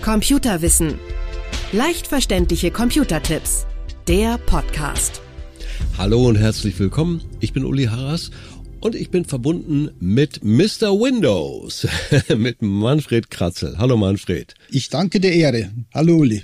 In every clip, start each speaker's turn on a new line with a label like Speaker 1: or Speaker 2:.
Speaker 1: Computerwissen. Leicht verständliche Computertipps. Der Podcast.
Speaker 2: Hallo und herzlich willkommen. Ich bin Uli Harras und ich bin verbunden mit Mr. Windows, mit Manfred Kratzel. Hallo Manfred.
Speaker 3: Ich danke der Ehre. Hallo Uli.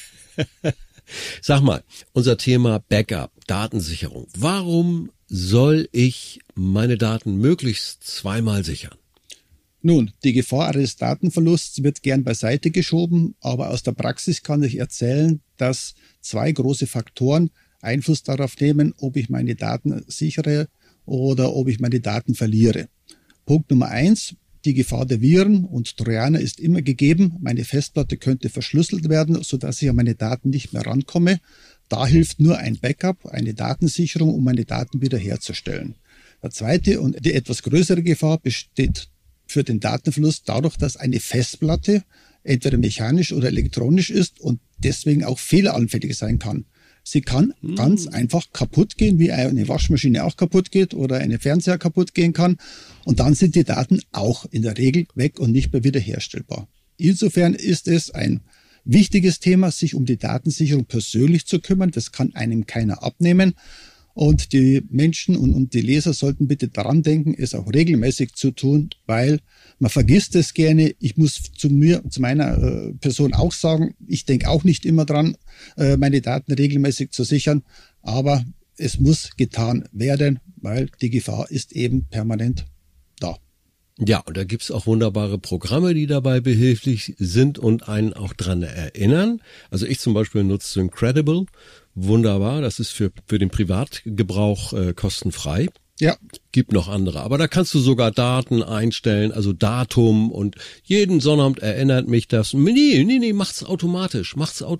Speaker 2: Sag mal, unser Thema Backup, Datensicherung. Warum soll ich meine Daten möglichst zweimal sichern?
Speaker 3: Nun, die Gefahr eines Datenverlusts wird gern beiseite geschoben, aber aus der Praxis kann ich erzählen, dass zwei große Faktoren Einfluss darauf nehmen, ob ich meine Daten sichere oder ob ich meine Daten verliere. Punkt Nummer 1, die Gefahr der Viren und Trojaner ist immer gegeben. Meine Festplatte könnte verschlüsselt werden, sodass ich an meine Daten nicht mehr rankomme. Da hilft nur ein Backup, eine Datensicherung, um meine Daten wiederherzustellen. Der zweite und die etwas größere Gefahr besteht für den Datenverlust dadurch, dass eine Festplatte entweder mechanisch oder elektronisch ist und deswegen auch fehleranfällig sein kann. Sie kann ganz einfach kaputt gehen, wie eine Waschmaschine auch kaputt geht oder eine Fernseher kaputt gehen kann. Und dann sind die Daten auch in der Regel weg und nicht mehr wiederherstellbar. Insofern ist es ein wichtiges Thema, sich um die Datensicherung persönlich zu kümmern. Das kann einem keiner abnehmen. Und die Menschen und die Leser sollten bitte daran denken, es auch regelmäßig zu tun, weil man vergisst es gerne. Ich muss zu meiner Person auch sagen, ich denke auch nicht immer dran, meine Daten regelmäßig zu sichern, aber es muss getan werden, weil die Gefahr ist eben permanent da.
Speaker 2: Ja, und da gibt's auch wunderbare Programme, die dabei behilflich sind und einen auch dran erinnern. Also ich zum Beispiel nutze Syncredible. Wunderbar, das ist für den Privatgebrauch kostenfrei.
Speaker 3: Ja.
Speaker 2: Gibt noch andere, aber da kannst du sogar Daten einstellen, also Datum und jeden Sonnabend erinnert mich das. Nee, macht's automatisch.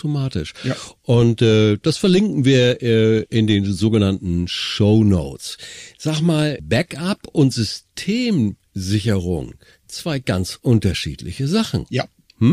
Speaker 3: Ja.
Speaker 2: Und das verlinken wir in den sogenannten Shownotes. Sag mal, Backup und Systemsicherung, zwei ganz unterschiedliche Sachen.
Speaker 3: Ja.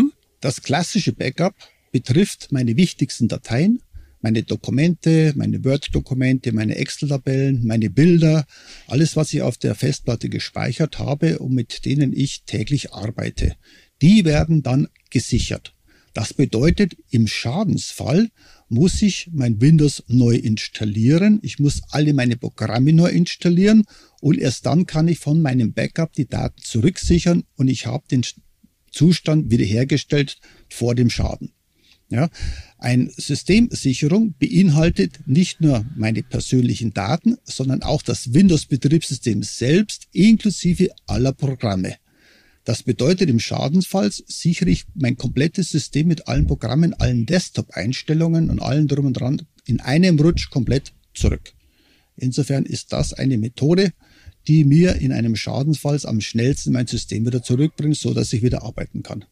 Speaker 3: Das klassische Backup betrifft meine wichtigsten Dateien, meine Dokumente, meine Word-Dokumente, meine Excel-Tabellen, meine Bilder, alles, was ich auf der Festplatte gespeichert habe und mit denen ich täglich arbeite. Die werden dann gesichert. Das bedeutet, im Schadensfall muss ich mein Windows neu installieren. Ich muss alle meine Programme neu installieren und erst dann kann ich von meinem Backup die Daten zurücksichern und ich habe den Zustand wiederhergestellt vor dem Schaden. Ja, eine Systemsicherung beinhaltet nicht nur meine persönlichen Daten, sondern auch das Windows-Betriebssystem selbst inklusive aller Programme. Das bedeutet, im Schadensfall sichere ich mein komplettes System mit allen Programmen, allen Desktop-Einstellungen und allem drum und dran in einem Rutsch komplett zurück. Insofern ist das eine Methode, die mir in einem Schadensfall am schnellsten mein System wieder zurückbringt, so dass ich wieder arbeiten kann.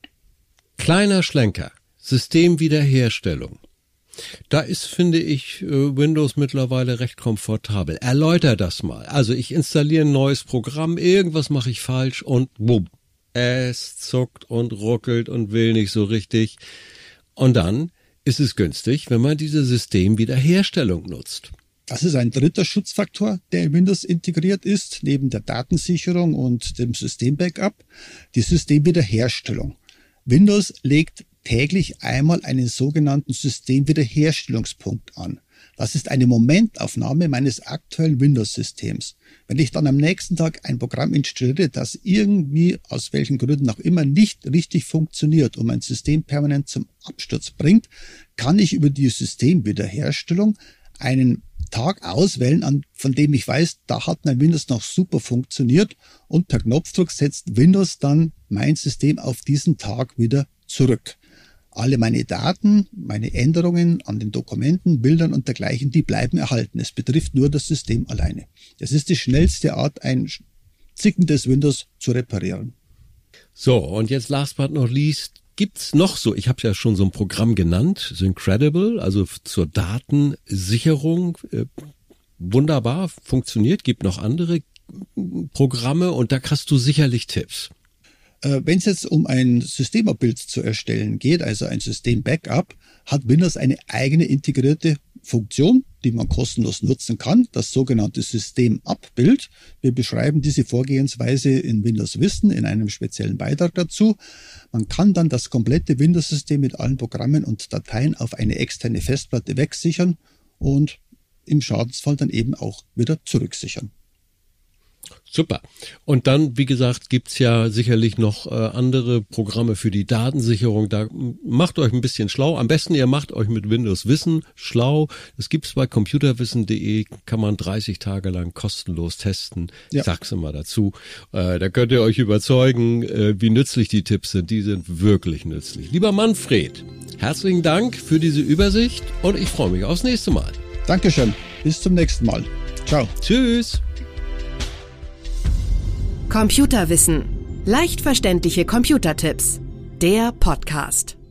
Speaker 2: Kleiner Schlenker. Systemwiederherstellung. Da ist, finde ich, Windows mittlerweile recht komfortabel. Erläuter das mal. Also ich installiere ein neues Programm, irgendwas mache ich falsch und bumm, es zuckt und ruckelt und will nicht so richtig. Und dann ist es günstig, wenn man diese Systemwiederherstellung nutzt.
Speaker 3: Das ist ein dritter Schutzfaktor, der in Windows integriert ist, neben der Datensicherung und dem Systembackup, die Systemwiederherstellung. Windows legt täglich einmal einen sogenannten Systemwiederherstellungspunkt an. Das ist eine Momentaufnahme meines aktuellen Windows-Systems. Wenn ich dann am nächsten Tag ein Programm installiere, das irgendwie, aus welchen Gründen auch immer, nicht richtig funktioniert und mein System permanent zum Absturz bringt, kann ich über die Systemwiederherstellung einen Tag auswählen, von dem ich weiß, da hat mein Windows noch super funktioniert und per Knopfdruck setzt Windows dann mein System auf diesen Tag wieder zurück. Alle meine Daten, meine Änderungen an den Dokumenten, Bildern und dergleichen, die bleiben erhalten. Es betrifft nur das System alleine. Das ist die schnellste Art, ein zickendes Windows zu reparieren.
Speaker 2: So, und jetzt last but not least, gibt's noch so, ich habe ja schon so ein Programm genannt, Syncredible, also zur Datensicherung, wunderbar, funktioniert, gibt noch andere Programme und da hast du sicherlich Tipps.
Speaker 3: Wenn es jetzt um ein Systemabbild zu erstellen geht, also ein System-Backup, hat Windows eine eigene integrierte Funktion, die man kostenlos nutzen kann, das sogenannte Systemabbild. Wir beschreiben diese Vorgehensweise in Windows Wissen in einem speziellen Beitrag dazu. Man kann dann das komplette Windows-System mit allen Programmen und Dateien auf eine externe Festplatte wegsichern und im Schadensfall dann eben auch wieder zurücksichern.
Speaker 2: Super. Und dann, wie gesagt, gibt's ja sicherlich noch andere Programme für die Datensicherung. Da macht euch ein bisschen schlau. Am besten, ihr macht euch mit Windows Wissen schlau. Das gibt's bei computerwissen.de, kann man 30 Tage lang kostenlos testen. Ja. Ich sag's immer dazu. Da könnt ihr euch überzeugen, wie nützlich die Tipps sind. Die sind wirklich nützlich. Lieber Manfred, herzlichen Dank für diese Übersicht und ich freue mich aufs nächste Mal.
Speaker 3: Dankeschön. Bis zum nächsten Mal. Ciao.
Speaker 2: Tschüss.
Speaker 1: Computerwissen. Leicht verständliche Computertipps. Der Podcast.